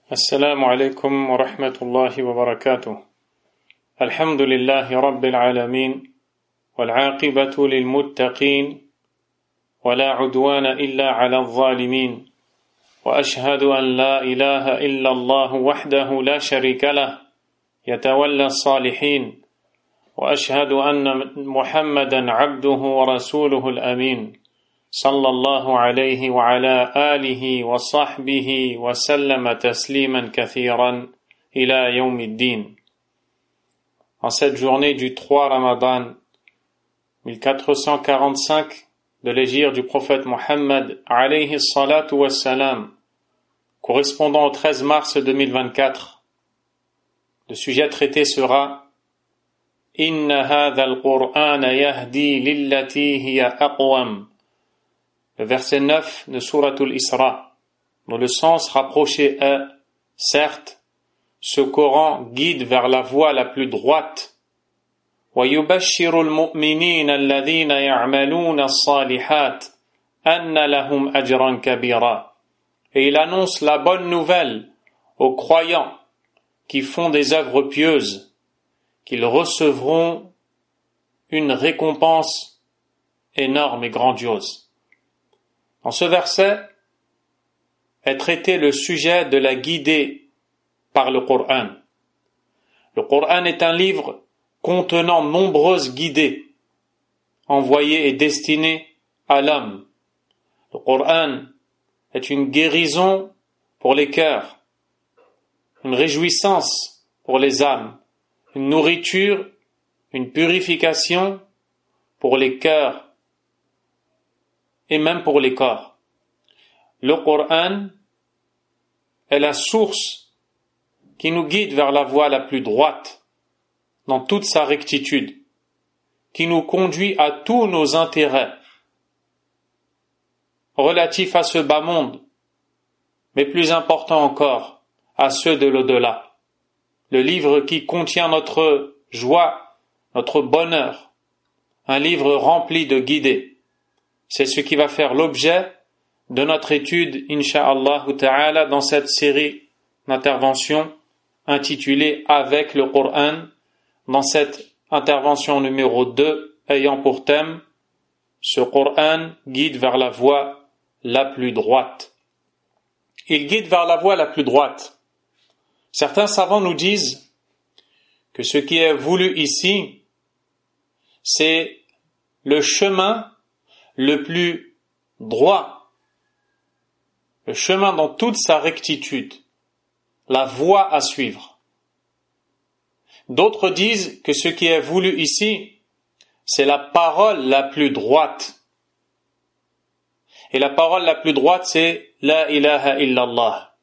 السلام عليكم ورحمة الله وبركاته. الحمد لله رب العالمين والعاقبة للمتقين ولا عدوان إلا على الظالمين وأشهد أن لا إله إلا الله وحده لا شريك له يتولى الصالحين وأشهد أن محمدا عبده ورسوله الأمين صلى الله عليه وعلى آله وصحبه وسلم تسليما كثيرا إلى يوم الدين. En cette journée du 3 Ramadan 1445 de l'hégire du prophète Mohammed alayhi salatu wassalam, correspondant au 13 mars 2024, le sujet traité sera Inna hadha al-Qur'ana yahdi lillati hiya aqwam. Le verset 9 de Souratul Isra, dont le sens rapproché est, certes, ce Coran guide vers la voie la plus droite. وَيُبَشِّرُ الْمُؤْمِنِينَ الَّذِينَ يَعْمَلُونَ الصَّالِحَاتِ أَنَّ لَهُمْ أَجْرًا كَبِيرًا. Et il annonce la bonne nouvelle aux croyants qui font des œuvres pieuses, qu'ils recevront une récompense énorme et grandiose. Dans ce verset est traité le sujet de la guidée par le Coran. Le Coran est un livre contenant nombreuses guidées, envoyées et destinées à l'homme. Le Coran est une guérison pour les cœurs, une réjouissance pour les âmes, une nourriture, une purification pour les cœurs et même pour les corps. Le Coran est la source qui nous guide vers la voie la plus droite, dans toute sa rectitude, qui nous conduit à tous nos intérêts relatifs à ce bas monde, mais plus important encore, à ceux de l'au-delà. Le livre qui contient notre joie, notre bonheur, un livre rempli de guidées. C'est ce qui va faire l'objet de notre étude, incha'Allah ta'ala, dans cette série d'interventions intitulée Avec le Coran, dans cette intervention numéro 2, ayant pour thème ce Coran guide vers la voie la plus droite. Il guide vers la voie la plus droite. Certains savants nous disent que ce qui est voulu ici, c'est le chemin le plus droit, le chemin dans toute sa rectitude, la voie à suivre. D'autres disent que ce qui est voulu ici, c'est la parole la plus droite. Et la parole la plus droite, c'est La ilaha illallah.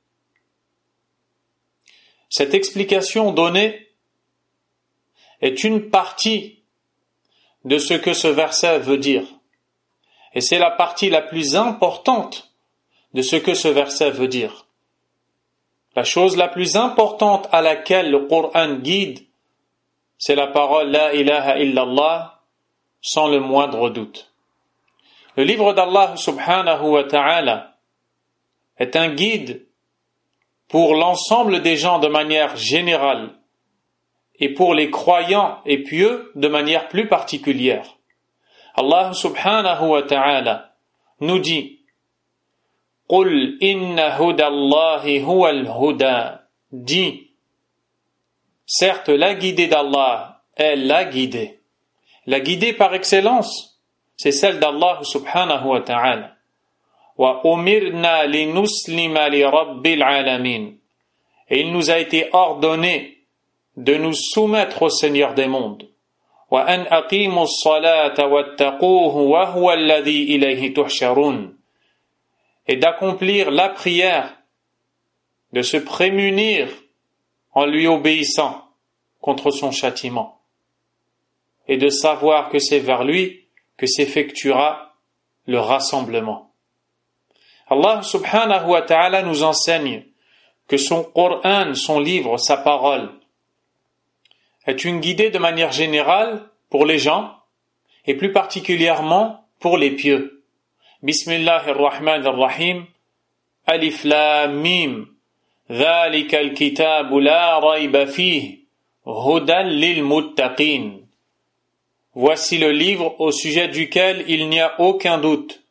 Cette explication donnée est une partie de ce que ce verset veut dire. Et c'est la partie la plus importante de ce que ce verset veut dire. La chose la plus importante à laquelle le Coran guide, c'est la parole La ilaha illallah, sans le moindre doute. Le livre d'Allah subhanahu wa ta'ala est un guide pour l'ensemble des gens de manière générale et pour les croyants et pieux de manière plus particulière. Allah subhanahu wa ta'ala nous dit Qul inna hudallahi huwal huda. Dis, certes la guidée d'Allah est la guidée. La guidée par excellence, c'est celle d'Allah subhanahu wa ta'ala. Wa umirna linuslima li rabbil alamin. Et il nous a été ordonné de nous soumettre au Seigneur des mondes. وَأَنْ أَقِيمُوا الصَّلَاةَ وَاتَّقُوهُ وَهُوَ الَّذِي إِلَيْهِ تُحْشَرُونَ. Et d'accomplir la prière, de se prémunir en lui obéissant contre son châtiment, et de savoir que c'est vers lui que s'effectuera le rassemblement. Allah subhanahu wa ta'ala nous enseigne que son Coran, son livre, sa parole, est une guidée de manière générale pour les gens et plus particulièrement pour les pieux. Bismillahir Rahmanir Rahim. Alif Lam Mim. ذلك الكتاب لا ريب فيه هدى للمتقين. Voici le livre au sujet duquel il n'y a aucun doute.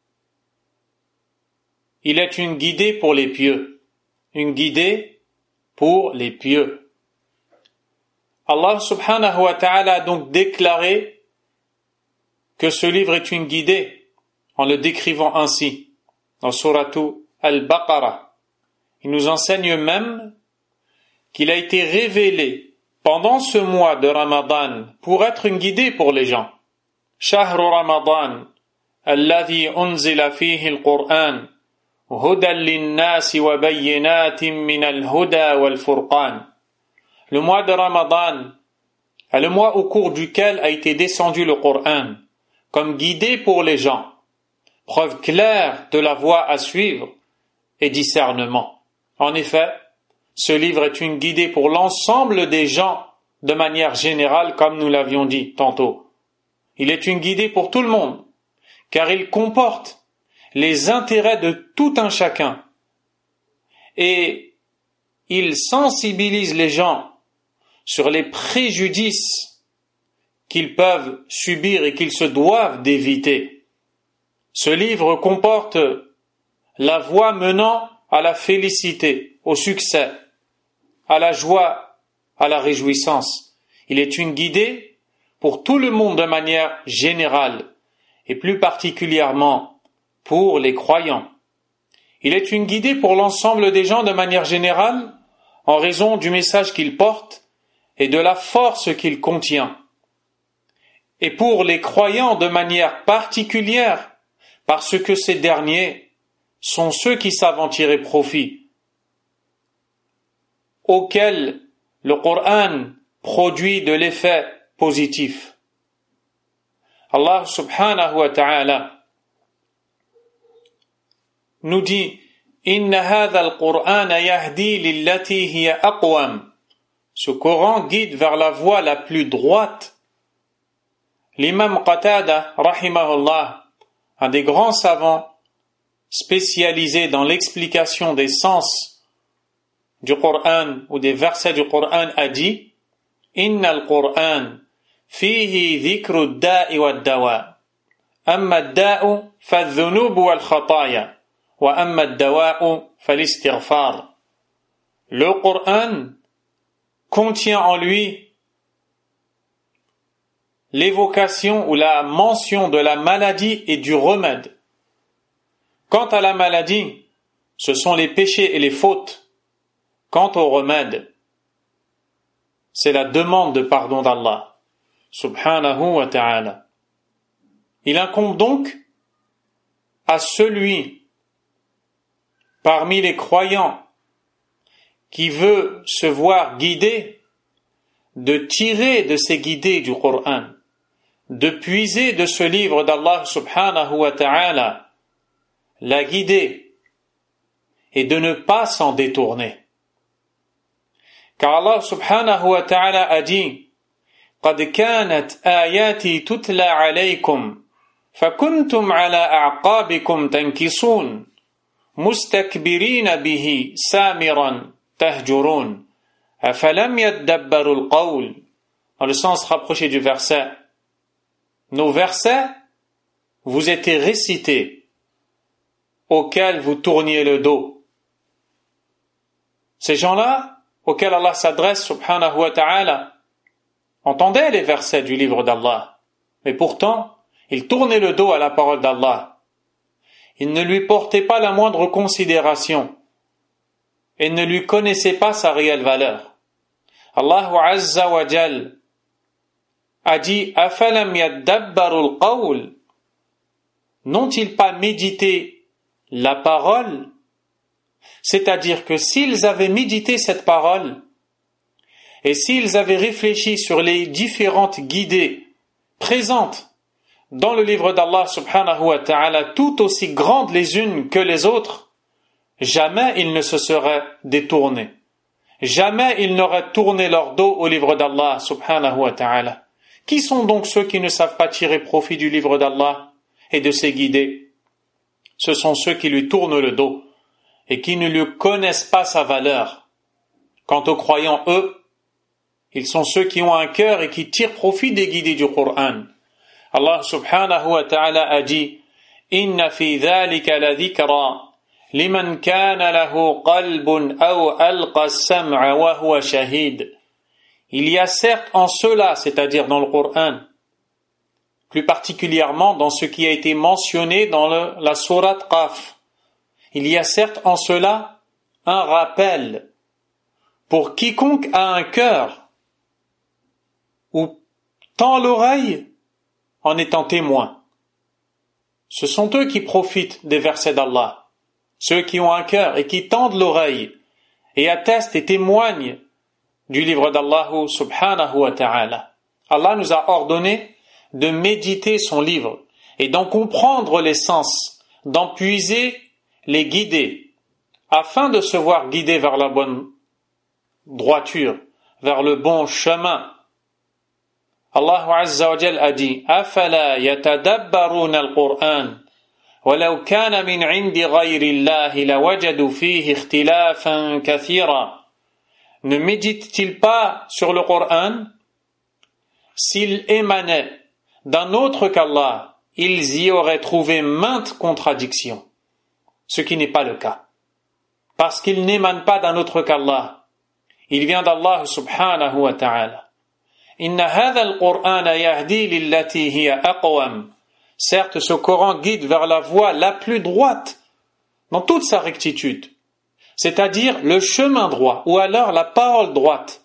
Il est une guidée pour les pieux. Une guidée pour les pieux. Allah subhanahu wa ta'ala a donc déclaré que ce livre est une guidée en le décrivant ainsi dans Suratu Al-Baqarah. Il nous enseigne même qu'il a été révélé pendant ce mois de Ramadan pour être une guidée pour les gens. Shahru Ramadan alladhi unzila fihi al-Qur'an hudan lin-nasi wa bayyinatin min al-huda wal-furqan. Le mois de Ramadan est le mois au cours duquel a été descendu le Coran comme guidée pour les gens, preuve claire de la voie à suivre et discernement. En effet, ce livre est une guidée pour l'ensemble des gens de manière générale, comme nous l'avions dit tantôt. Il est une guidée pour tout le monde, car il comporte les intérêts de tout un chacun. Et il sensibilise les gens sur les préjudices qu'ils peuvent subir et qu'ils se doivent d'éviter. Ce livre comporte la voie menant à la félicité, au succès, à la joie, à la réjouissance. Il est une guidée pour tout le monde de manière générale et plus particulièrement pour les croyants. Il est une guidée pour l'ensemble des gens de manière générale en raison du message qu'il porte et de la force qu'il contient. Et pour les croyants de manière particulière parce que ces derniers sont ceux qui savent en tirer profit, auxquels le Coran produit de l'effet positif. Allah subhanahu wa ta'ala nous dit Inna hadha al-Qur'an yahdi lillati hiya aqwam. Ce Coran guide vers la voie la plus droite. L'imam Qatada, rahimahullah, un des grands savants spécialisés dans l'explication des sens du Coran ou des versets du Coran, a dit Inna al-Qur'an fihi dhikru ad-da'i wad-dawa. Amma ad-da'u fa-dhunub wal-khataya wa amma ad-dawa'u fal-istighfar. Le Coran contient en lui l'évocation ou la mention de la maladie et du remède. Quant à la maladie, ce sont les péchés et les fautes. Quant au remède, c'est la demande de pardon d'Allah, subhanahu wa ta'ala. Il incombe donc à celui parmi les croyants qui veut se voir guidé de tirer de ces guidées du Coran, de puiser de ce livre d'Allah subhanahu wa ta'ala la guidée et de ne pas s'en détourner. Car Allah subhanahu wa ta'ala a dit قَدْ كَانَتْ آيَاتِي تُتْلَى عَلَيْكُمْ فَكُنْتُمْ عَلَى أَعْقَابِكُمْ تَنْكِصُونَ مُسْتَكْبِرِينَ بِهِ سَامِرًا تَهْجُرُونَ أَفَلَمْ يَدَّبَّرُوا الْقَوْلَ. Dans le sens rapproché du verset, nos versets vous étaient récités, auxquels vous tourniez le dos. Ces gens-là, auxquels Allah s'adresse, subhanahu wa ta'ala, entendaient les versets du livre d'Allah, mais pourtant, ils tournaient le dos à la parole d'Allah. Ils ne lui portaient pas la moindre considération et ne lui connaissaient pas sa réelle valeur. Allah azza wa jal a dit أَفَلَمْ يَدَّبَّرُوا الْقَوْلَ. N'ont-ils pas médité la parole? C'est-à-dire que s'ils avaient médité cette parole et s'ils avaient réfléchi sur les différentes guidées présentes dans le livre d'Allah subhanahu wa ta'ala, tout aussi grandes les unes que les autres, jamais ils ne se seraient détournés. Jamais ils n'auraient tourné leur dos au livre d'Allah subhanahu wa ta'ala. Qui sont donc ceux qui ne savent pas tirer profit du livre d'Allah et de ses guidées? Ce sont ceux qui lui tournent le dos et qui ne lui connaissent pas sa valeur. Quant aux croyants, eux, ils sont ceux qui ont un cœur et qui tirent profit des guidés du Coran. Allah subhanahu wa ta'ala a dit Inna fi dhalika la dhikra liman kana lahu qalbun aw alqa as-sam'a wa huwa shahid. Il y a certes en cela, c'est-à-dire dans le Coran, plus particulièrement dans ce qui a été mentionné dans la sourate Qaf, il y a certes en cela un rappel pour quiconque a un cœur ou tend l'oreille en étant témoin. Ce sont eux qui profitent des versets d'Allah, ceux qui ont un cœur et qui tendent l'oreille et attestent et témoignent du livre d'Allah subhanahu wa ta'ala. Allah nous a ordonné de méditer son livre et d'en comprendre les sens, d'en puiser les guider, afin de se voir guidé vers la bonne droiture, vers le bon chemin. Allah Azza wa Jal a dit أَفَلَا يَتَدَبَّرُونَ الْقُرْآنَ وَلَوْ كَانَ مِنْ عِنْدِ غَيْرِ اللَّهِ لَوَجَدُوا فِيهِ اخْتِلَافًا كَثِيرًا. Ne médite-t-il pas sur le Coran? S'il émanait d'un autre qu'Allah, ils y auraient trouvé maintes contradictions, ce qui n'est pas le cas. Parce qu'il n'émane pas d'un autre qu'Allah. Il vient d'Allah subhanahu wa ta'ala. Inna hadha al-Qur'ana yahdi lillati hiya aqwam. Certes, ce Coran guide vers la voie la plus droite, dans toute sa rectitude, c'est-à-dire le chemin droit, ou alors la parole droite.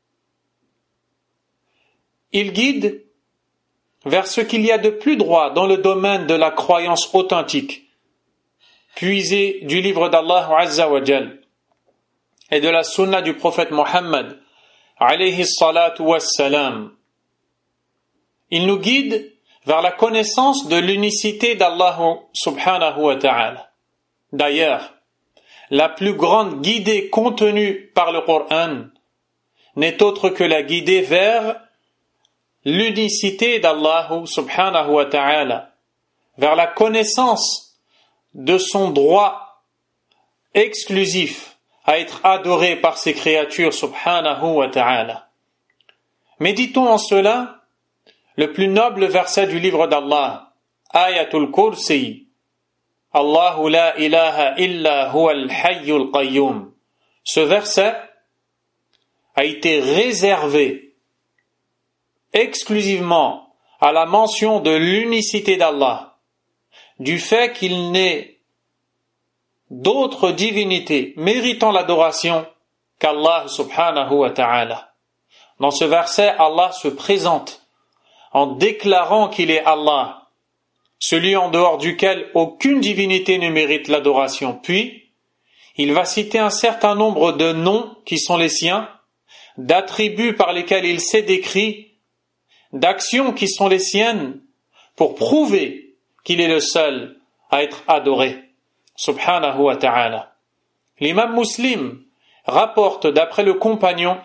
Il guide vers ce qu'il y a de plus droit dans le domaine de la croyance authentique, puisée du livre d'Allah Azza wa Jal et de la sunna du prophète Mohammed alayhi salatu wassalam. Il nous guide vers la connaissance de l'unicité d'Allah subhanahu wa ta'ala. D'ailleurs, la plus grande guidée contenue par le Coran n'est autre que la guidée vers l'unicité d'Allah subhanahu wa ta'ala, vers la connaissance de son droit exclusif à être adoré par ses créatures subhanahu wa ta'ala. Méditons en cela le plus noble verset du livre d'Allah, Ayatul Kursi, Allahu la ilaha illa huwa al-hayyul qayyum. Ce verset a été réservé exclusivement à la mention de l'unicité d'Allah, du fait qu'il n'est d'autres divinités méritant l'adoration qu'Allah subhanahu wa ta'ala. Dans ce verset, Allah se présente en déclarant qu'il est Allah, celui en dehors duquel aucune divinité ne mérite l'adoration. Puis, il va citer un certain nombre de noms qui sont les siens, d'attributs par lesquels il s'est décrit, d'actions qui sont les siennes, pour prouver qu'il est le seul à être adoré. Subhanahu wa ta'ala. L'imam Muslim rapporte d'après le compagnon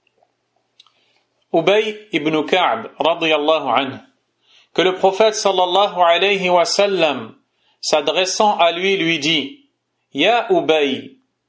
Ubay ibn Ka'b radiyallahu anhu que le prophète sallallahu alayhi wa sallam, s'adressant à lui, lui dit Ya Ubay,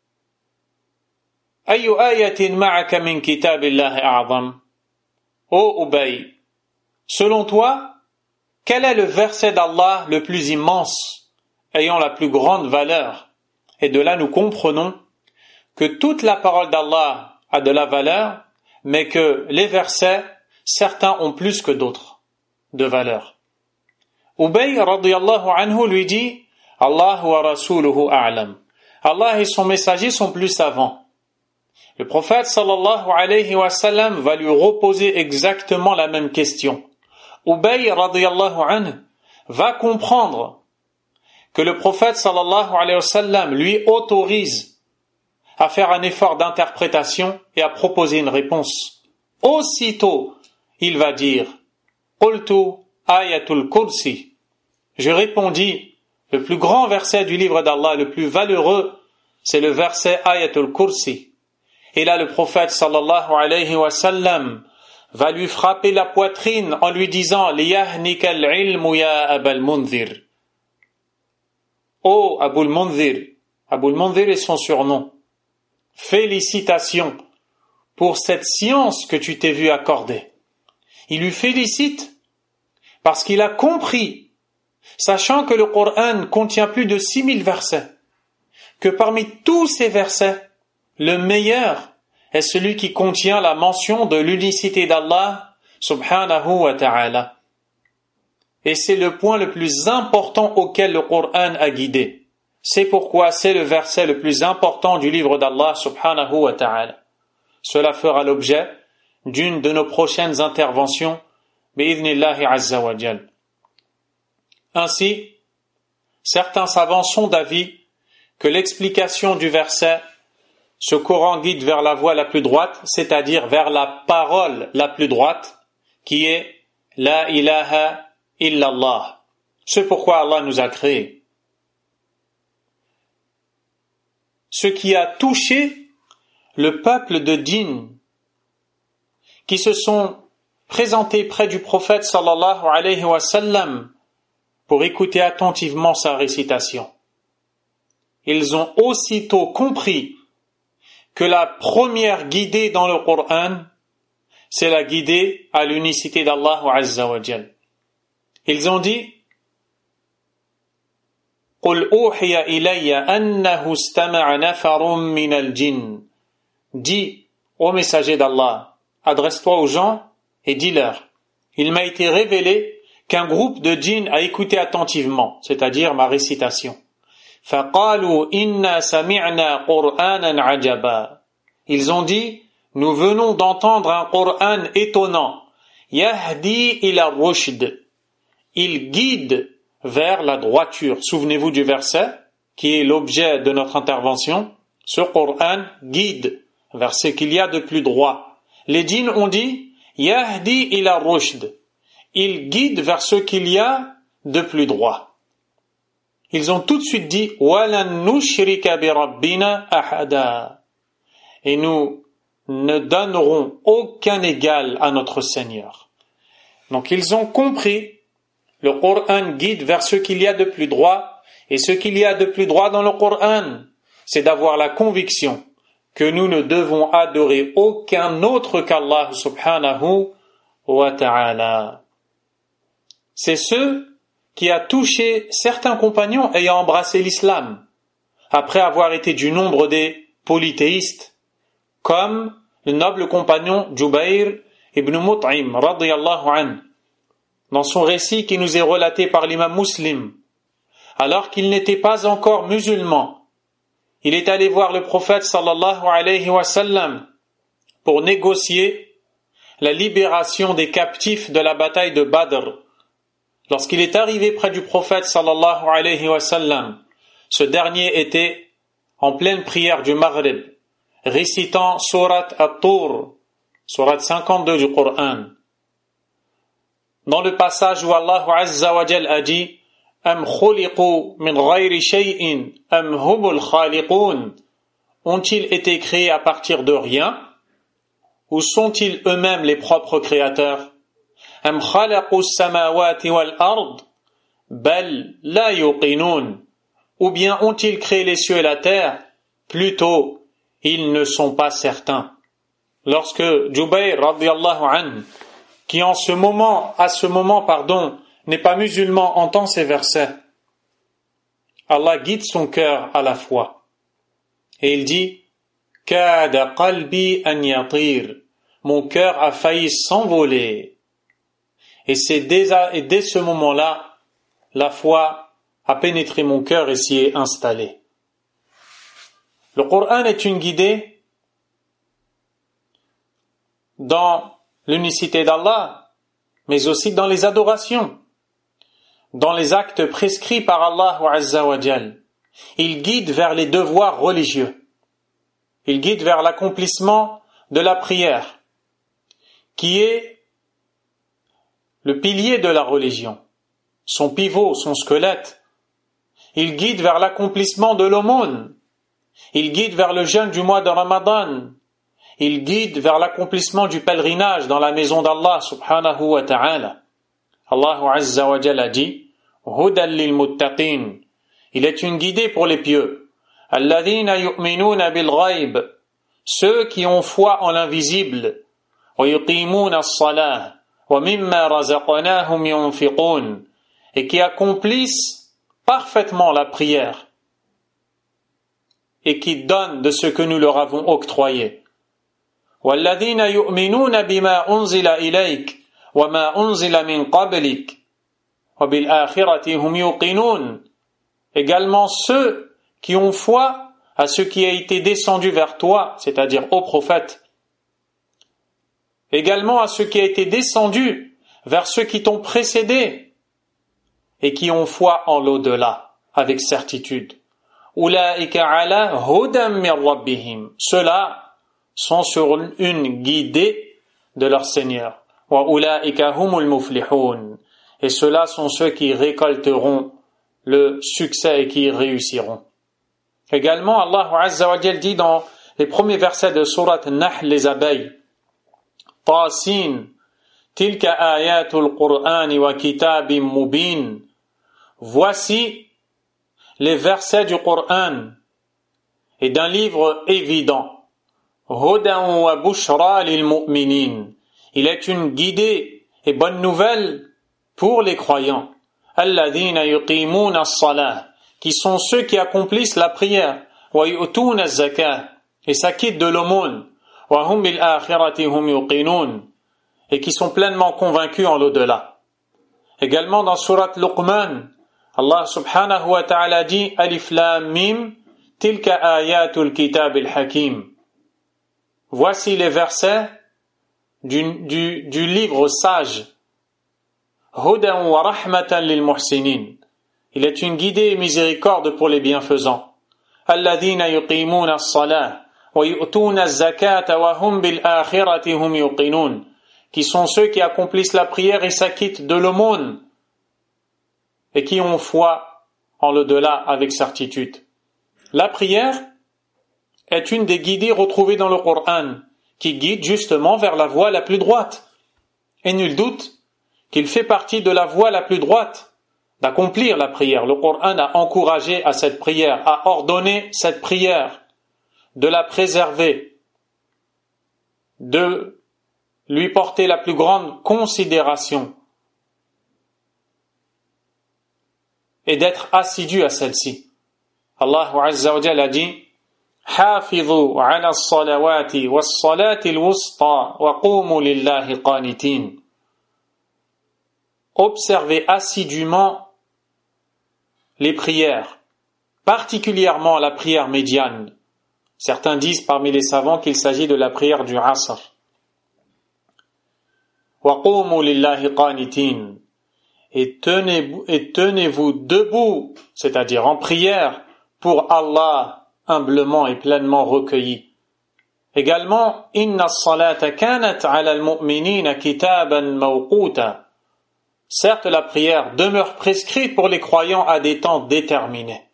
ayu ayatin ma'aka min kitabillahi a'zam. Ô Ubay, selon toi, quel est le verset d'Allah le plus immense, ayant la plus grande valeur? Et de là nous comprenons que toute la parole d'Allah a de la valeur, mais que les versets, certains ont plus que d'autres de valeur. Ubay radiyallahu anhu lui dit Allah wa rasuluhu a'lam. Allah et son messager sont plus savants. Le prophète sallallahu alayhi wa sallam va lui reposer exactement la même question. Ubay radiyallahu anhu va comprendre que le prophète sallallahu alayhi wa sallam lui autorise à faire un effort d'interprétation et à proposer une réponse. Aussitôt, il va dire Qultu ayatul kursi. Je répondis, le plus grand verset du livre d'Allah, le plus valeureux, c'est le verset ayatul kursi. Et là, le prophète sallallahu alayhi wa sallam va lui frapper la poitrine en lui disant Liyahnikal ilmu ya Abal Mundhir. Ô Abul Mundhir, Abul Mundhir est son surnom. Félicitations pour cette science que tu t'es vu accorder. Il lui félicite parce qu'il a compris, sachant que le Coran contient plus de 6000 versets, que parmi tous ces versets, le meilleur est celui qui contient la mention de l'unicité d'Allah subhanahu wa ta'ala. Et c'est le point le plus important auquel le Coran a guidé. C'est pourquoi c'est le verset le plus important du livre d'Allah subhanahu wa ta'ala. Cela fera l'objet d'une de nos prochaines interventions, bi'idhnillahi azza wa jal. Ainsi, certains savants sont d'avis que l'explication du verset « Ce Coran guide vers la voie la plus droite », c'est-à-dire vers la parole la plus droite, qui est « La ilaha illallah ». C'est pourquoi Allah nous a créés. Ce qui a touché le peuple de djinns qui se sont présentés près du prophète sallallahu alayhi wa sallam pour écouter attentivement sa récitation. Ils ont aussitôt compris que la première guidée dans le Coran, c'est la guidée à l'unicité d'Allah azza wa jal. Ils ont dit قُلْ أُوحِيَ إِلَيَّ أَنَّهُ اسْتَمَعَ نَفَرٌ مِّنَ الْجِنِّ. Dis, ô messager d'Allah, adresse-toi aux gens et dis-leur, il m'a été révélé qu'un groupe de djinns a écouté attentivement, c'est-à-dire ma récitation. فَقَالُوا إِنَّا سَمِعْنَا قُرْآنًا عَجَبًا. Ils ont dit, nous venons d'entendre un Coran étonnant. يَهْدِي إِلَى الرُّشْدِ. Il guide vers la droiture. Souvenez-vous du verset qui est l'objet de notre intervention. Ce Coran guide vers ce qu'il y a de plus droit. Les djinns ont dit Yahdi ila rushd. Il guide vers ce qu'il y a de plus droit. Ils ont tout de suite dit Walan nushrika bi rabbina ahada. Et nous ne donnerons aucun égal à notre Seigneur. Donc ils ont compris. Le Coran guide vers ce qu'il y a de plus droit, et ce qu'il y a de plus droit dans le Coran, c'est d'avoir la conviction que nous ne devons adorer aucun autre qu'Allah subhanahu wa ta'ala. C'est ce qui a touché certains compagnons ayant embrassé l'islam, après avoir été du nombre des polythéistes, comme le noble compagnon Jubayr ibn Mut'im radiyallahu anhu. Dans son récit qui nous est relaté par l'imam Muslim, alors qu'il n'était pas encore musulman, il est allé voir le prophète sallallahu alayhi wa sallam pour négocier la libération des captifs de la bataille de Badr. Lorsqu'il est arrivé près du prophète sallallahu alayhi wa sallam, ce dernier était en pleine prière du Maghrib, récitant Surat At-Tur, Surat 52 du Coran. Dans le passage où Allah Azza wa Jal a dit Am khuliqu min ghayri shay'in am humul khaliqun. Ont-ils été créés à partir de rien ou sont-ils eux-mêmes les propres créateurs? Am khalaqu as-samawati wal ard bal la yuqinun. Ou bien ont-ils créé les cieux et la terre? Plutôt, ils ne sont pas certains. Lorsque Jubayr radiyallahu anhu qui à ce moment, n'est pas musulman, entend ces versets, Allah guide son cœur à la foi. Et il dit, Kada qalbi an yatir. Mon cœur a failli s'envoler. Et dès ce moment-là, la foi a pénétré mon cœur et s'y est installée. Le Coran est une guidée dans l'unicité d'Allah, mais aussi dans les adorations, dans les actes prescrits par Allah Azza wa Jal. Il guide vers les devoirs religieux. Il guide vers l'accomplissement de la prière, qui est le pilier de la religion, son pivot, son squelette. Il guide vers l'accomplissement de l'aumône. Il guide vers le jeûne du mois de Ramadan. Il guide vers l'accomplissement du pèlerinage dans la maison d'Allah subhanahu wa ta'ala. Allah Azza wa Jalla dit Hudan lil muttaqin. Il est une guidée pour les pieux. Alladhina yu'minuna bil ghaib, ceux qui ont foi en l'invisible. Wa yuqimuna as-salah wa mimma razaqnahum yunfiqun, et qui accomplissent parfaitement la prière et qui donnent de ce que nous leur avons octroyé. Walladhina yu'minuna bima unzila ilayk wa ma unzila min qablik wa bil akhirati hum yuqinun, également ceux qui ont foi à ce qui a été descendu vers toi, c'est-à-dire au prophète, également à ce qui a été descendu vers ceux qui t'ont précédé et qui ont foi en l'au-delà avec certitude. Ulaika ala hudan min rabbihim, ceux-là sont sur une guidée de leur Seigneur. Wa ulaika humul muflihun, et ceux-là sont ceux qui récolteront le succès et qui réussiront. Également, Allah Azza wa Jal dit dans les premiers versets de sourate Nahl, les abeilles, Tasin, tilka ayatul Qur'an wa kitabim mubin, voici les versets du Coran et d'un livre évident. Hudan wa bushra lil mu'minin, il est une guidée et bonne nouvelle pour les croyants. Alladhina yuqimuna as-salah, qui sont ceux qui accomplissent la prière, wa yu'tuna az-zakah, et s'acquittent de l'aumône, wa hum bil akhirati hum yuqinun, et qui sont pleinement convaincus en l'au-delà. Également dans sourate Luqman, Allah subhanahu wa ta'ala dit Alif Lam Mim, tilka ayatul kitab al-hakim. Voici les versets du livre sage. Hudan wa rahmatan lil muhsinin. Il est une guidée et miséricorde pour les bienfaisants. Alladhina yuqimuna as-salah wa yu'tuna az-zakata wa hum bil akhirati hum yuqinun, qui sont ceux qui accomplissent la prière et s'acquittent de l'aumône et qui ont foi en l'au-delà avec certitude. La prière est une des guidées retrouvées dans le Coran, qui guide justement vers la voie la plus droite. Et nul doute qu'il fait partie de la voie la plus droite d'accomplir la prière. Le Coran a encouragé à cette prière, a ordonné cette prière, de la préserver, de lui porter la plus grande considération et d'être assidu à celle-ci. Allah Azza wa Jalla a dit حافظوا على الصلوات والصلاة الوسطى وقوموا لله قانتين. Observez assidûment les prières, particulièrement la prière médiane. Certains disent parmi les savants qu'il s'agit de la prière du Asr. وقوموا لله قانتين. Et tenez-vous debout, c'est-à-dire en prière, pour Allah, humblement et pleinement recueilli. Également, inna as-salata kanat 'ala al-mu'minina kitaban mawquta. Certes, la prière demeure prescrite pour les croyants à des temps déterminés.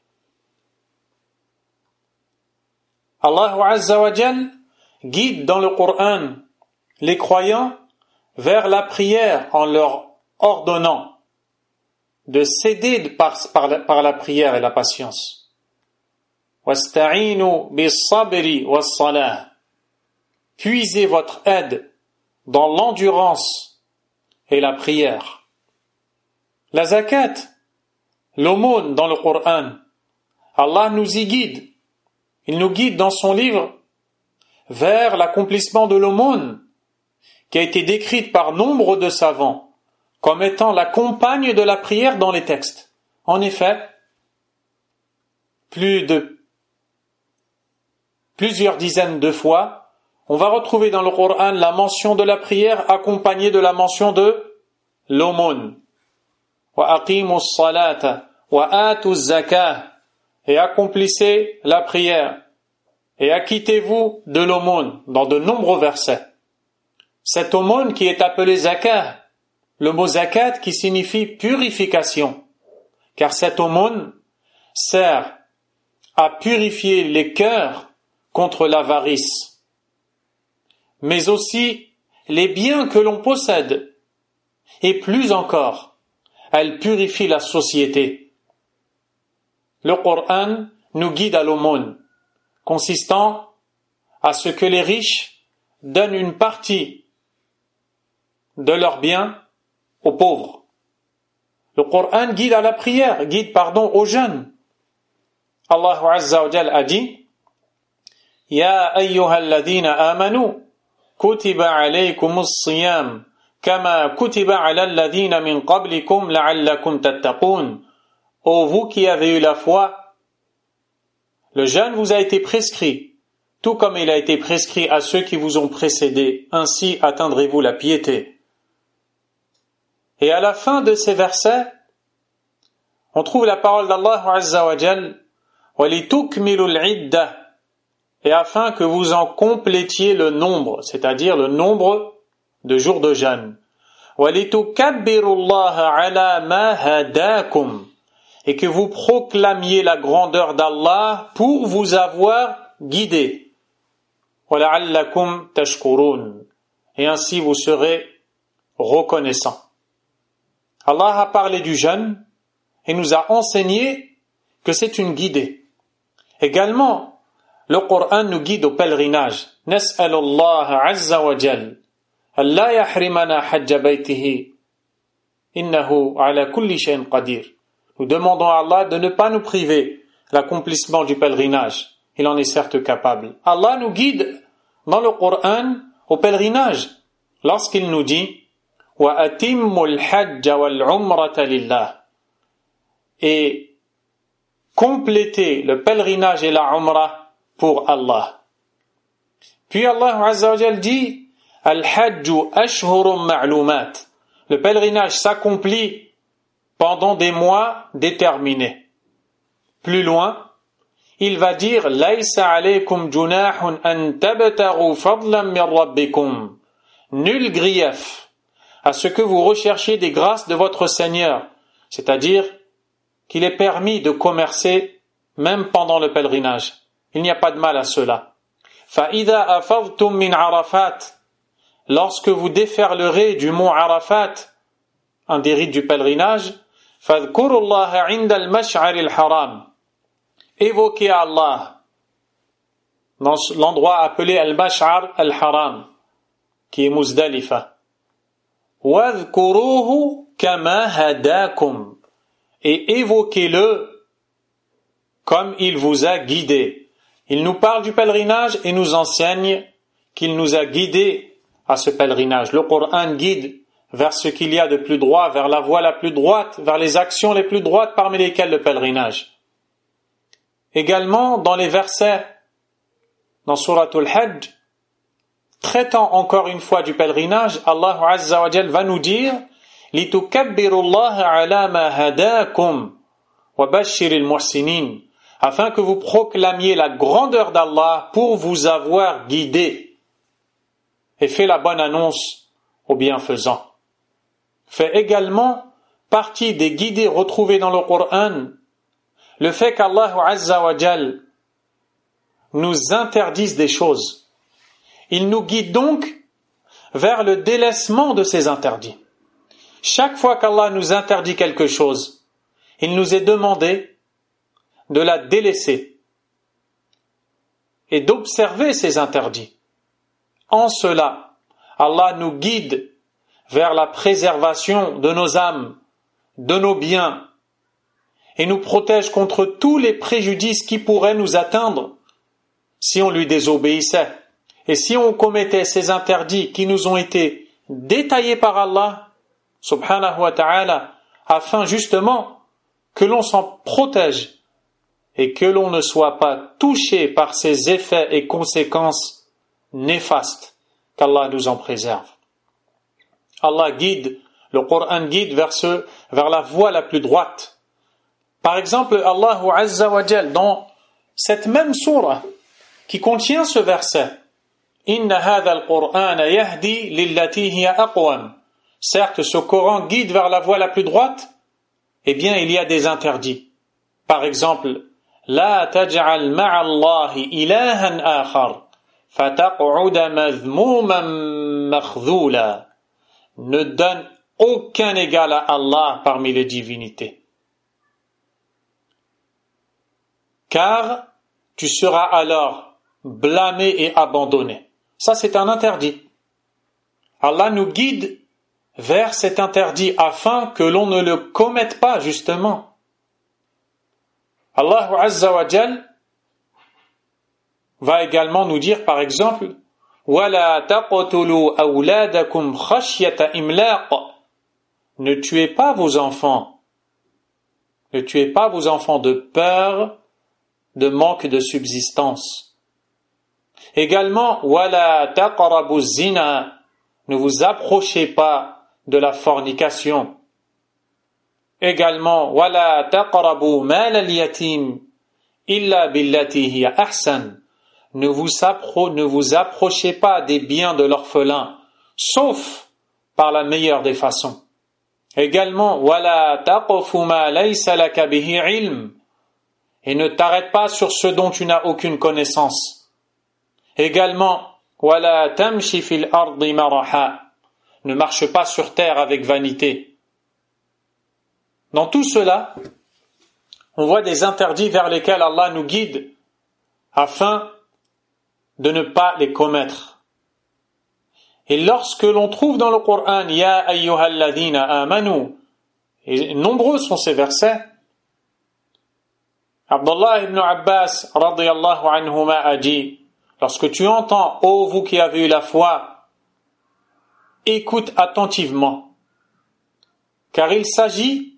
Allah Azza wa Jal guide dans le Coran les croyants vers la prière en leur ordonnant de céder par la prière et la patience. Wasta'inu bis-sabri was-salah. Puisez votre aide dans l'endurance et la prière. La zakat, l'aumône dans le Coran, Allah nous y guide. Il nous guide dans son livre vers l'accomplissement de l'aumône qui a été décrite par nombre de savants comme étant la compagne de la prière dans les textes. En effet, plusieurs dizaines de fois, on va retrouver dans le Coran la mention de la prière accompagnée de la mention de l'aumône. Wa aqimus salata wa atuz zakah, et accomplissez la prière et acquittez-vous de l'aumône dans de nombreux versets. Cette aumône qui est appelée zakah, le mot zakat qui signifie purification, car cette aumône sert à purifier les cœurs contre l'avarice, mais aussi les biens que l'on possède, et plus encore, elle purifie la société. Le Coran nous guide à l'aumône, consistant à ce que les riches donnent une partie de leurs biens aux pauvres. Le Coran guide à la prière, aux jeûnes. Allah Azza wa Jal a dit: Ya ayyuhalladhina amanu kutiba alaykumus siyam kama kutiba ala alladhina min qablikum la'allakum tattaqun. Ô vous qui avez eu la foi, le jeûne vous a été prescrit, tout comme il a été prescrit à ceux qui vous ont précédés, ainsi atteindrez-vous la piété. Et à la fin de ces versets, on trouve la parole d'Allah Azza wa Jal: وَلِتُكْمِلُوا الْعِدَّةِ, et afin que vous en complétiez le nombre, c'est-à-dire le nombre de jours de jeûne. وَلِتُكَبِّرُوا اللَّهَ عَلَى مَا هَدَاكُمْ, et que vous proclamiez la grandeur d'Allah pour vous avoir guidé. وَلَعَلَّكُمْ تَشْكُرُونَ, et ainsi vous serez reconnaissants. Allah a parlé du jeûne et nous a enseigné que c'est une guidée. Également, le Coran nous guide au pèlerinage. نسأل الله عز وجل ألا يحرمنا حج بيته إنه على كل شيء قدير. Nous demandons à Allah de ne pas nous priver l'accomplissement du pèlerinage. Il en est certes capable. Allah nous guide dans le Coran au pèlerinage lorsqu'il nous dit: وَأَتِمُّ الْحَجَّ وَالْعُمْرَةَ لِلَّهِ, et compléter le pèlerinage et la umrah pour Allah. Puis Allah Azza wa Jal dit: Al-Hajju ashhurun ma'lumat, le pèlerinage s'accomplit pendant des mois déterminés. Plus loin, il va dire: Laysa alaykum junahun an tabtaghu fadlan min rabbikum, nul grief à ce que vous recherchiez des grâces de votre Seigneur, c'est-à-dire qu'il est permis de commercer même pendant le pèlerinage. Il n'y a pas de mal à cela. فَإِذَا أَفَضْتُم مِّنْ عَرَفَاتٍ, lorsque vous déferlerez du mont Arafat, un des rites du pèlerinage, فَاذْكُرُوا اللَّهَ عِنْدَ الْمَشْعَرِ الْحَرَامِ, évoquez Allah dans l'endroit appelé Al-Mash'ar al-Haram, qui est Muzdalifa. وَاذْكُرُوهُ كَمَا هَدَاكُمْ, et évoquez-le comme il vous a guidé. Il nous parle du pèlerinage et nous enseigne qu'il nous a guidés à ce pèlerinage. Le Coran guide vers ce qu'il y a de plus droit, vers la voie la plus droite, vers les actions les plus droites parmi lesquelles le pèlerinage. Également, dans les versets, dans Suratul Hajj, traitant encore une fois du pèlerinage, Allah Azza wa Jal va nous dire: لِتُكَبِّرُوا اللَّهَ عَلَى مَا هَدَاكُمْ وَبَشِّرِ الْمُحْسِنِينَ, afin que vous proclamiez la grandeur d'Allah pour vous avoir guidé, et fait la bonne annonce aux bienfaisants. Fait également partie des guidés retrouvés dans le Coran le fait qu'Allah Azza wa Jal nous interdise des choses. Il nous guide donc vers le délaissement de ces interdits. Chaque fois qu'Allah nous interdit quelque chose, il nous est demandé de la délaisser et d'observer ces interdits. En cela, Allah nous guide vers la préservation de nos âmes, de nos biens, et nous protège contre tous les préjudices qui pourraient nous atteindre si on lui désobéissait. Et si on commettait ces interdits qui nous ont été détaillés par Allah, subhanahu wa ta'ala, afin justement que l'on s'en protège et que l'on ne soit pas touché par ces effets et conséquences néfastes, qu'Allah nous en préserve. Allah guide, le Coran guide vers la voie la plus droite. Par exemple, Allah Azza wa Jal, dans cette même sourate qui contient ce verset, Inna hadha al-Qur'ana yahdi lillati hiya aqwam. Certes, ce Coran guide vers la voie la plus droite. Eh bien, il y a des interdits. Par exemple, La taj'al ma'allahi ilahan akhar, fataq'uda madhmouman makhdhula. Ne donne aucun égal à Allah parmi les divinités. car tu seras alors blâmé et abandonné. Ça, c'est un interdit. Allah nous guide vers cet interdit afin que l'on ne le commette pas, justement. Allah Azza wa Jal va également nous dire, par exemple, وَلَا تَقْتُلُوا أَوْلَادَكُمْ خَشْيَةَ إِمْلَاقٍ. Ne tuez pas vos enfants. Ne tuez pas vos enfants de peur de manque de subsistance. Également, وَلَا تَقْرَبُوا الزِّنَا. Ne vous approchez pas de la fornication. Également, وَلَا تَقْرَبُوا مَالَ الْيَتِيمِ إِلَّا بِالَّتِي هِيَ أَحْسَنُ. Ne vous approchez pas des biens de l'orphelin, sauf par la meilleure des façons. Également, وَلَا تَقْفُ مَا لَيْسَ لَكَ بِهِ عِلْمٍ. Et ne t'arrête pas sur ce dont tu n'as aucune connaissance. Également, وَلَا تَمْشِ فِي الْأَرْضِ مَرَحًا. Ne marche pas sur terre avec vanité. Dans tout cela, on voit des interdits vers lesquels Allah nous guide afin de ne pas les commettre. Et lorsque l'on trouve dans le Coran Ya ayyuhalladhina amanu, et nombreux sont ces versets, Abdullah ibn Abbas radiyallahu anhuma a dit, lorsque tu entends ô vous qui avez eu la foi, écoute attentivement, car il s'agit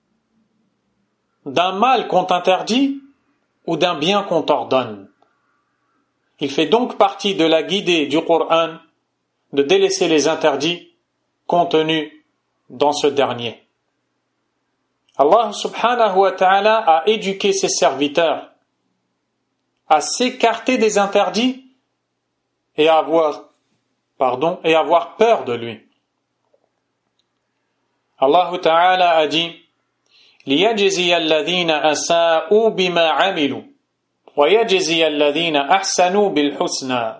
d'un mal qu'on t'interdit ou d'un bien qu'on t'ordonne. Il fait donc partie de la guidée du Coran de délaisser les interdits contenus dans ce dernier. Allah subhanahu wa ta'ala a éduqué ses serviteurs à s'écarter des interdits et à avoir peur de lui. Allah ta'ala a dit لِيَجْزِيَ الَّذِينَ أَسَاءُوا بِمَا عَمِلُوا وَيَجْزِيَ الَّذِينَ أَحْسَنُوا بِالْحُسْنَى.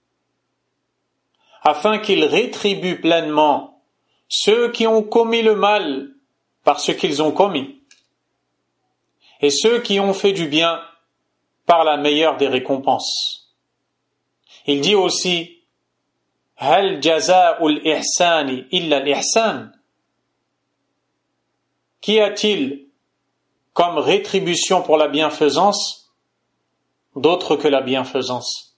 Afin qu'ils rétribuent pleinement ceux qui ont commis le mal par ce qu'ils ont commis, et ceux qui ont fait du bien par la meilleure des récompenses. Il dit aussi هَلْ جَزَاءُ الْإِحْسَانِ إِلَّا الْإِحْسَانِ. Qu'y a-t-il comme rétribution pour la bienfaisance d'autre que la bienfaisance?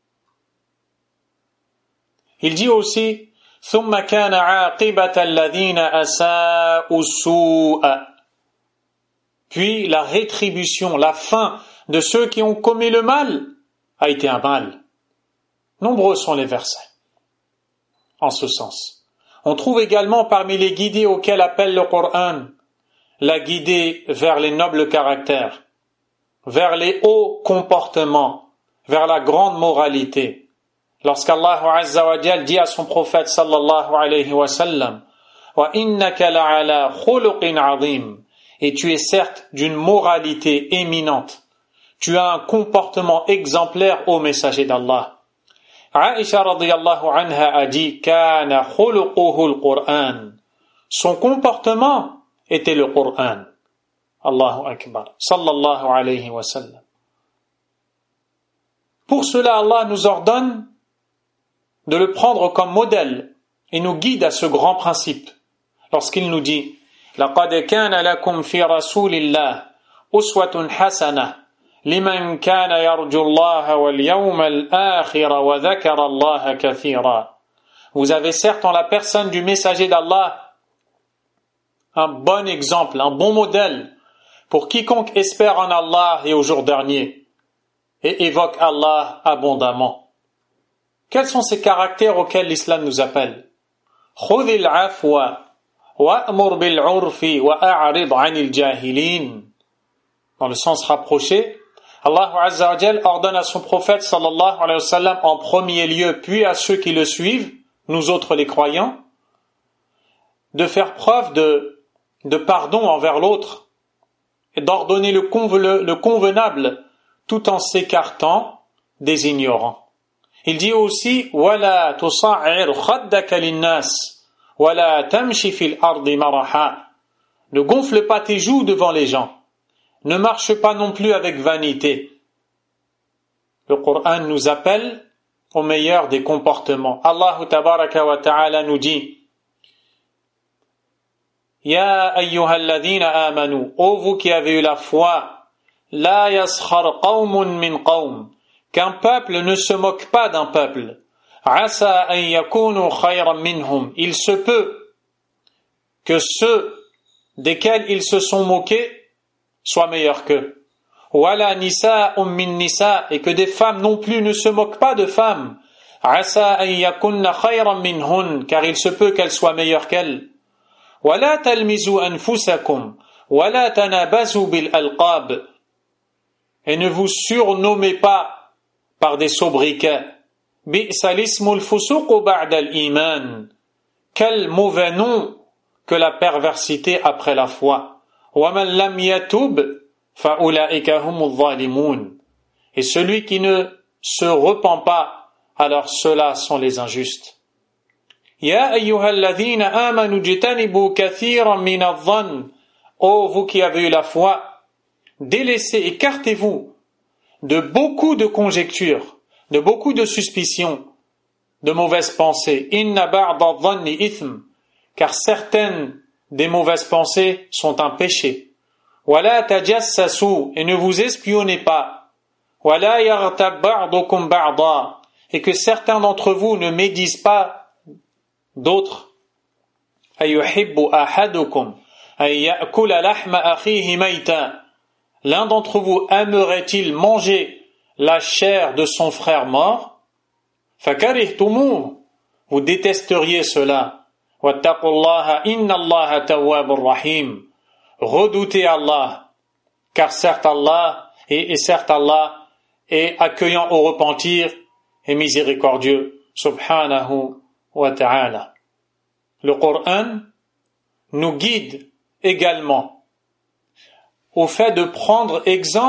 Il dit aussi ثم كان عاقبة الذين أساءوا السوء. Puis la rétribution, la fin de ceux qui ont commis le mal a été un mal. Nombreux sont les versets en ce sens. On trouve également parmi les guidées auxquelles appelle le Coran la guidée vers les nobles caractères, vers les hauts comportements, vers la grande moralité. Lorsqu'Allah Azza wa Jal dit à son prophète sallallahu alayhi wa sallam wa innaka la'ala khuluqin 'azim, et tu es certes d'une moralité éminente, tu as un comportement exemplaire ô messager d'Allah. Aïcha radiyallahu anha a dit kana khuluquhu al-Qur'an, son comportement était le Qur'an. Allahu akbar sallallahu alayhi wa sallam. Pour cela Allah nous ordonne de le prendre comme modèle et nous guide à ce grand principe lorsqu'il nous dit لَقَدْ كَانَ لَكُمْ فِي رَسُولِ اللَّهِ أُسْوَةٌ حَسَنَةٌ لِمَنْ كَانَ يَرْجُو اللَّهَ وَالْيَوْمَ الْآخِرَ وَذَكَرَ اللَّهَ كَثِيرًا. Vous avez certes en la personne du messager d'Allah un bon exemple, un bon modèle pour quiconque espère en Allah et au jour dernier et évoque Allah abondamment. Quels sont ces caractères auxquels l'islam nous appelle? خُذِ الْعَفْوَ وَأْمُرْ بِالْعُرْفِ وَأَعْرِضْ عَنِ الْجَاهِلِينَ. Dans le sens rapproché, Allah Azza wa Jal ordonne à son prophète sallallahu alayhi wa sallam en premier lieu, puis à ceux qui le suivent, nous autres les croyants, de faire preuve de pardon envers l'autre et d'ordonner le convenable tout en s'écartant des ignorants. Il dit aussi وَلَا تُصَعِّرْ خَدَّكَ لِلنَّاسِ وَلَا تَمْشِ فِي الْأَرْضِ مَرَحًا. Ne gonfle pas tes joues devant les gens ne marche pas non plus avec vanité. Le Coran nous appelle au meilleur des comportements. Allah tabaraka wa ta'ala nous dit: Ya ayyuhalladhina amanu, ô vous qui avez eu la foi, la yaskhar qawmun min qawm, qu'un peuple ne se moque pas d'un peuple. Asa an yakunu khayran minhum, il se peut que ceux desquels ils se sont moqués soient meilleurs qu'eux. Wala nisa'un min nisa, et que des femmes non plus ne se moquent pas de femmes. Asa an yakunna khayran minhun, car il se peut qu'elles soient meilleures qu'elles. Wala talmizu anfusakum, wala tanabazu bil alqab, et ne vous surnommez pas par des sobriquets. Bi'sa l'ismul fusuqu ba'da al-iman, quel mauvais nom que la perversité après la foi. Wa man lam yatub fa ulaika humuz zalimun, et celui qui ne se repent pas, alors ceux-là sont les injustes. Ya ayyuhalladhina amanu jtanibu kathiran min adh-dhann, ô vous qui avez eu la foi, délaissez, écartez-vous de beaucoup de conjectures, de beaucoup de suspicions, de mauvaises pensées. Inna ba'da adh-dhanni ithm, car certaines des mauvaises pensées sont un péché. Wala tajassasu, et ne vous espionnez pas. Wala yaghtab ba'dukum ba'da, et que certains d'entre vous ne médisent pas d'autres. Ayuhibbu ahadukum ay ya'kula lahma akhihi mayta, l'un d'entre vous aimerait-il manger la chair de son frère mort? Fakarihtumu, vous détesteriez cela. Wattaqullaha innallaha tawwabur rahim, redoutez Allah, car certes Allah est accueillant au repentir et miséricordieux, subhanahu wa ta'ala. Le Coran nous guide également au fait de prendre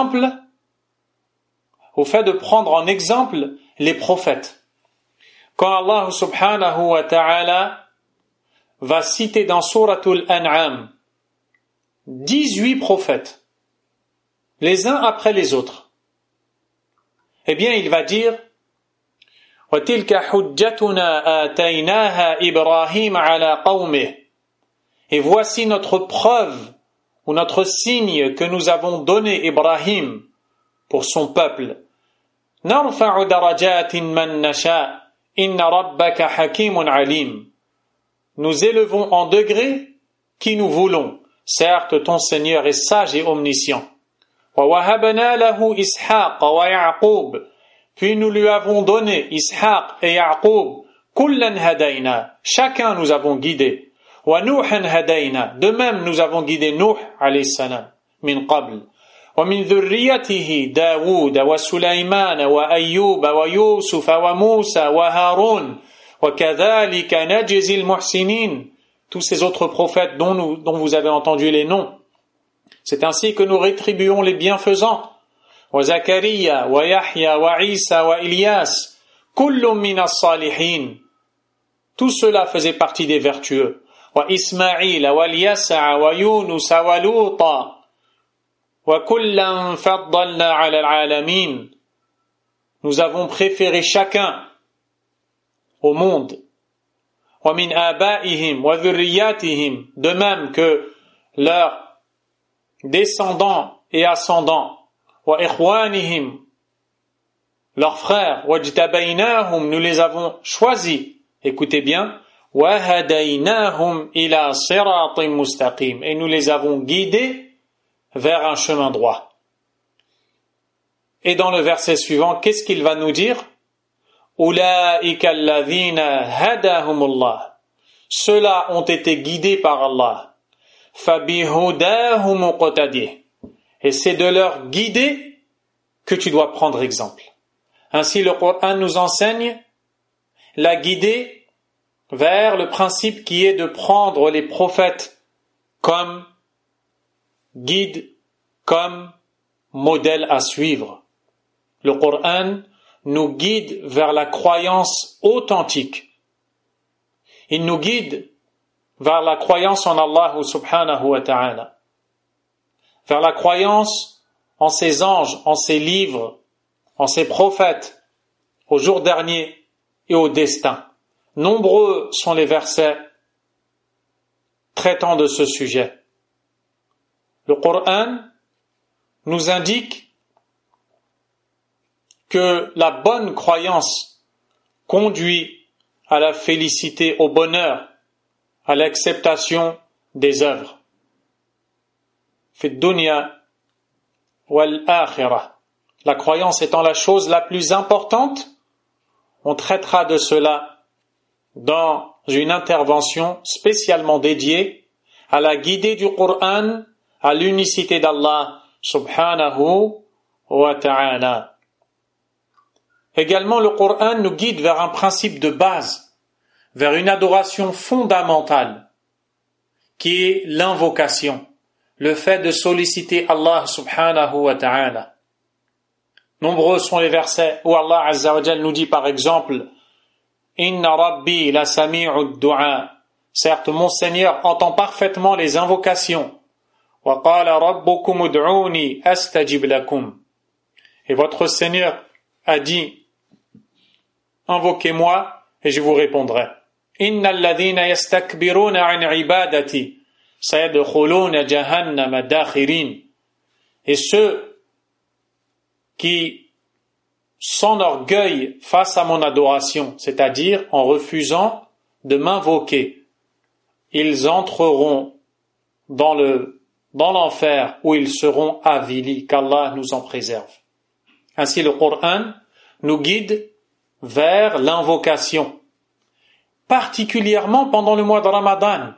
en exemple les prophètes. Quand Allah subhanahu wa ta'ala va citer dans Suratul An'am 18 prophètes, les uns après les autres, eh bien il va dire: وَتِلْكَ حُجَّتُنَا آتَيْنَاهَا إِبْرَاهِيمَ عَلَى قَوْمِهِ, et voici notre preuve ou notre signe que nous avons donné Ibrahim pour son peuple. نَرْفَعُ دَرَجَاتٍ مَنْ نَشَاءُ إِنَّ رَبَّكَ حَكِيمٌ عَلِيمٌ, nous élevons en degré qui nous voulons, certes ton Seigneur est sage et omniscient. وَوَهَبْنَا لَهُ إِسْحَاقَ وَيَعْقُوبَ, puis nous lui avons donné Ishaq et Ya'qub, kullan hadayna, chacun nous avons guidé. Wa Nuhan hadayna, de même nous avons guidé Nuh alayhi salam, min qabl. Wa min dhurriyyatihi Daoud wa Sulaiman wa Ayyub wa Yusuf wa Musa wa Harun, wa kadhalika najzi al-muhsinin, tous ces autres prophètes dont vous avez entendu les noms. C'est ainsi que nous rétribuons les bienfaisants. Wa Zakaria, wa Yahya, wa Isa, wa Ilyas, kullum min as-salihin. Tout cela faisait partie des vertueux. Wa Ismaïl, wa Yasa, wa Yunus, wa Luta, wa kullan faddalna ala al-alamin. Nous avons préféré chacun au monde. Wa min abaihim, wa dhurriyyatihim, de même que leurs descendants et ascendants. Wa ikhwanihim, leurs frères, wajtabaynahum, nous les avons choisis, écoutez bien, wa hadaynahum ila siratin mustaqim, et nous les avons guidés vers un chemin droit. Et dans le verset suivant, qu'est-ce qu'il va nous dire? Ulaika alladhina hadahumullah, ceux-là ont été guidés par Allah. Fabihudahum muqtadih, et c'est de leur guider que tu dois prendre exemple. Ainsi, le Coran nous enseigne la guider vers le principe qui est de prendre les prophètes comme guide, comme modèle à suivre. Le Coran nous guide vers la croyance authentique. Il nous guide vers la croyance en Allah subhanahu wa ta'ala. vers la croyance en ses anges, en ses livres, en ses prophètes, au jour dernier et au destin. Nombreux sont les versets traitant de ce sujet. Le Coran nous indique que la bonne croyance conduit à la félicité, au bonheur, à l'acceptation des œuvres. Fi dunya wal akhirah. La croyance étant la chose la plus importante, on traitera de cela dans une intervention spécialement dédiée à la guidée du Coran, à l'unicité d'Allah subhanahu wa ta'ala. Également, le Coran nous guide vers un principe de base, vers une adoration fondamentale, qui est l'invocation, le fait de solliciter Allah subhanahu wa ta'ala. Nombreux sont les versets où Allah azza wa jal nous dit par exemple Inna Rabbi la sami'u du'a. Certes, mon Seigneur entend parfaitement les invocations. Wa qala rabbukum ud'uni astajib lakum. Et votre Seigneur a dit invoquez-moi et je vous répondrai. Innal ladhina yastakbiruna 'an ibadati sayadkhuluna jahannama dakhirin. Et ceux qui s'enorgueillent face à mon adoration, c'est-à-dire en refusant de m'invoquer, ils entreront dans l'enfer où ils seront avilis, qu'Allah nous en préserve. Ainsi le Coran nous guide vers l'invocation, particulièrement pendant le mois de Ramadan,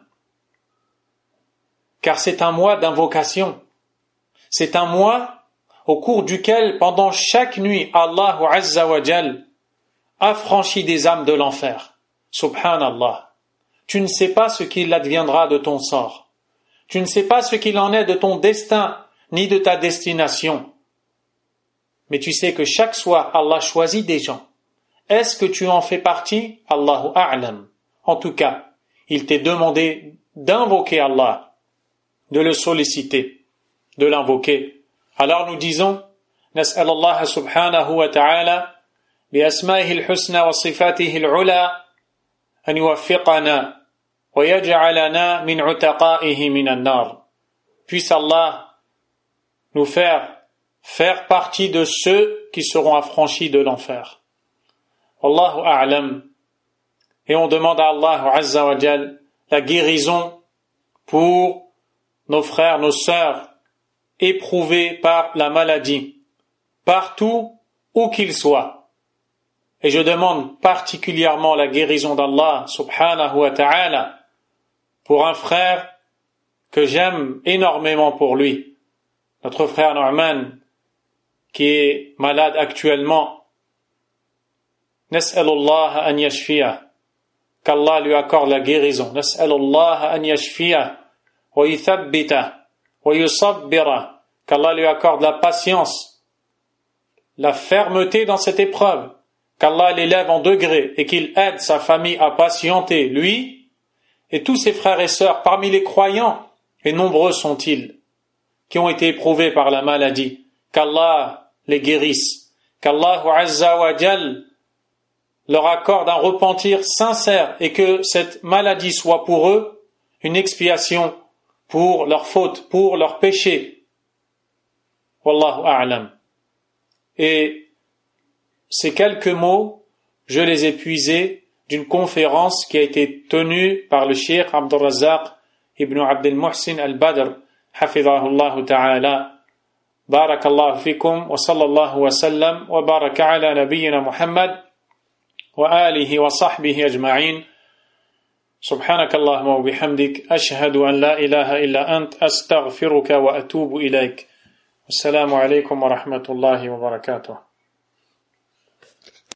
car c'est un mois d'invocation, c'est un mois au cours duquel, pendant chaque nuit, Allah Azza wa Jal affranchit des âmes de l'enfer. Subhanallah. Tu ne sais pas ce qu'il adviendra de ton sort. Tu ne sais pas ce qu'il en est de ton destin, ni de ta destination. Mais tu sais que chaque soir, Allah choisit des gens. Est-ce que tu en fais partie? Allahu a'lam. En tout cas, il t'est demandé d'invoquer Allah, de le solliciter, de l'invoquer. Alors nous disons, نسأل الله سبحانه وتعالى بأسمائه الحسنى وصفاته العلى أن يوفقنا ويجعلنا من عتقائه من النار. Puisse Allah nous faire partie de ceux qui seront affranchis de l'enfer. Wallahu a'lam. Et on demande à Allah Azza wa Jal la guérison pour nos frères, nos sœurs, éprouvés par la maladie, partout où qu'ils soient. Et je demande particulièrement la guérison d'Allah subhanahu wa ta'ala pour un frère que j'aime énormément pour lui, notre frère Norman, qui est malade actuellement. Nas'alullah an yashfiyah, qu'Allah lui accorde la guérison. Nas'alullah an yashfiyah wa yuthabbitah wa yusabbirah, qu'Allah lui accorde la patience, la fermeté dans cette épreuve, qu'Allah l'élève en degré et qu'il aide sa famille à patienter, lui et tous ses frères et sœurs parmi les croyants, et nombreux sont-ils, qui ont été éprouvés par la maladie, qu'Allah les guérisse, qu'Allah Azza wa Jal leur accorde un repentir sincère et que cette maladie soit pour eux une expiation pour leurs fautes, pour leurs péchés. Wallahu a'lam. Et ces quelques mots, je les ai puisés d'une conférence qui a été tenue par le Cheikh Abdul Razzaq ibn Abdel Muhsin al-Badr, hafidhahullah ta'ala. Barakallahu fikum wa sallallahu wa sallam wa baraka ala nabiyyina Muhammad wa alihi wa sahbihi ajma'in. سبحانك اللهم وبحمدك أشهد أن لا إله إلا أنت أستغفرك وأتوب إليك. السلام عليكم ورحمة الله وبركاته.